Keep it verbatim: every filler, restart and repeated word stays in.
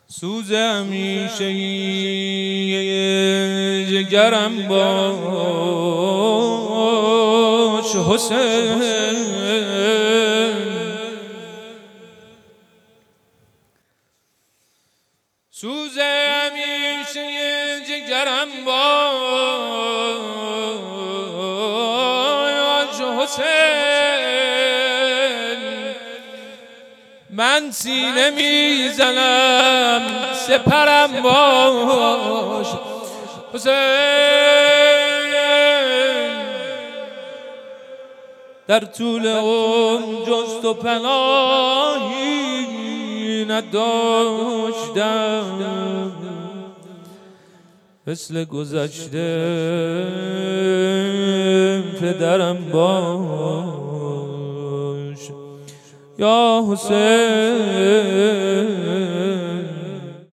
سوز همیشه جگرم باش حسین، سوز همیشه جگرم باش حسین. من سینه میزنم سپرم باش حسین. در طول عمر جز تو پناهی نداشتم، مثل گذشته پدرم باش یا حسین.